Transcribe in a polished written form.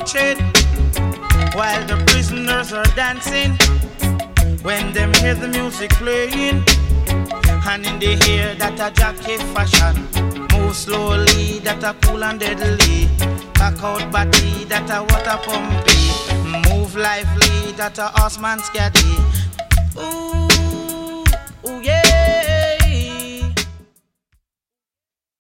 watching while the prisoners are dancing. When them hear the music playing, and in the ear that a jockey fashion, move slowly, that a cool and deadly, back out body, that a water pumpy, move lively, that a horseman scaddy. Ooh, ooh yeah.